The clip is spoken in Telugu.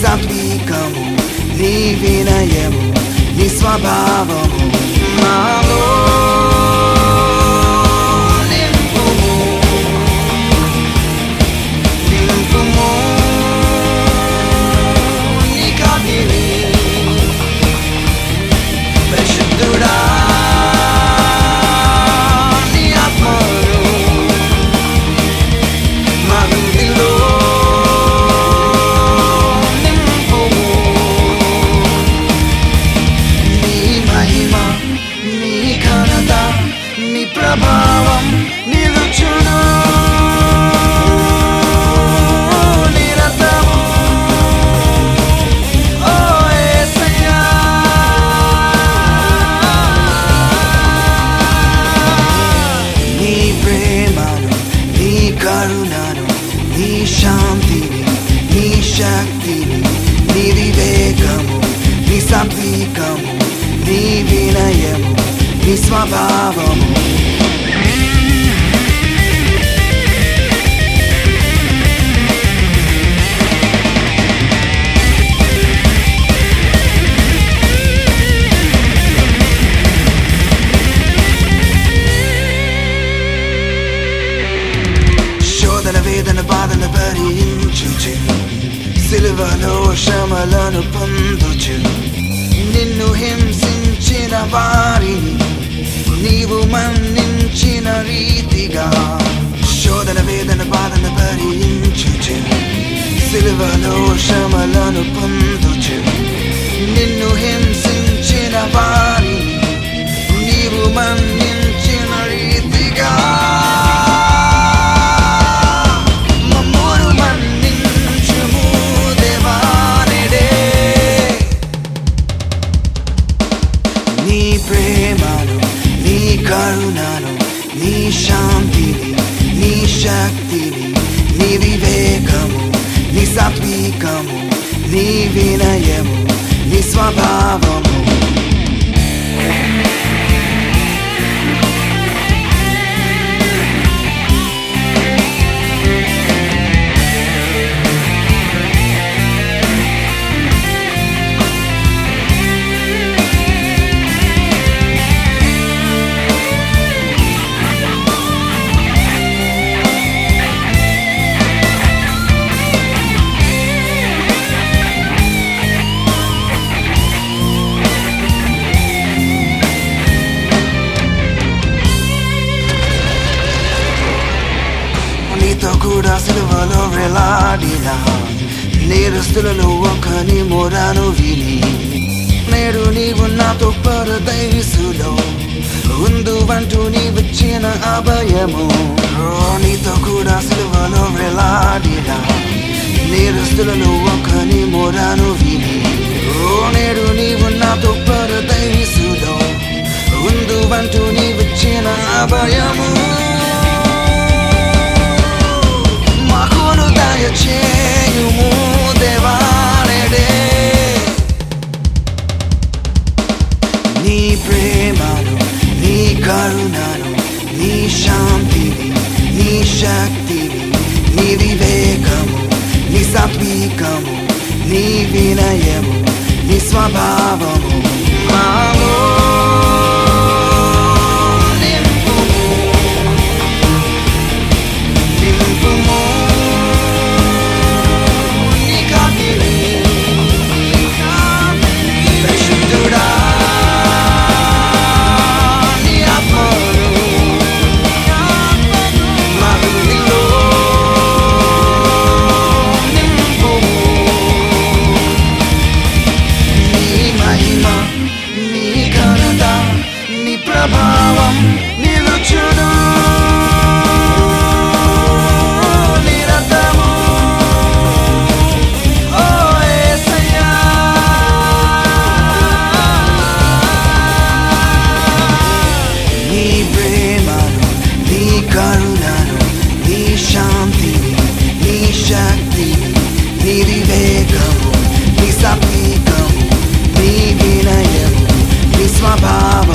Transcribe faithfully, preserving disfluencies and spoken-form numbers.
సాత్వికము నీ వినయము నీ స్వభావము నాలో నింపుము నింపుము నీ కాంతిని పరిశుద్ధుడా నీ ఆత్మను మా హృదయంలో ప్రభావం నిలుచును నిరతము ఓ యేసయ్యా నీ ప్రేమను నీ కరుణను నీ శాంతిని నీ శక్తిని నీ వివేకము నీ సాత్వికము నీ వినయము నీ స్వభావము శోధన వేదన బాధను భరించుచు సిలువలో శ్రమలను పొందుచు నిన్ను హింసించిన వారిని నీవు మన్నించిన రీతిగా శోధన వేదన బాధను భరించుచు సిలువలో శ్రమలను పొందుచు నిన్ను హింసించిన వారిని నీవు మన్నించిన రీతిగా నీ ప్రేమను నీ కరుణను నీ శాంతిని నీ శక్తిని నీ వివేకము నీ సాత్వికము నీ వినయము నీ స్వభావము నీతో కూడా సిలువలో వేలాడిన నేరస్తులలో ఒకని మొరను విని నేడు నీవు నాతో పరదైసులో ఉందువంటూ నీవిచ్చిన అభయము నీతో కూడా సిలువలో వేలాడిన నేరస్తులలో ఒకని మొరను విని నేడు నీవు నాతో పరదైసులో ఉందువంటూ నీవిచ్చిన అభయము దయచేయుము దేవానేడే నీ ప్రేమను నీ కరుణను నీ శాంతిని నీ శక్తిని నీ వివేకము నీ సాత్వికము నీ వినయము నీ స్వభావము మాలో ప్రభావం నిలుచును నిరతము ఓ యేసయ్యా నీ ప్రేమను నీ కరుణను నీ శాంతిని నీ శక్తిని నీ వివేకము నీ సాత్వికము నీ వినయము నీ స్వభావం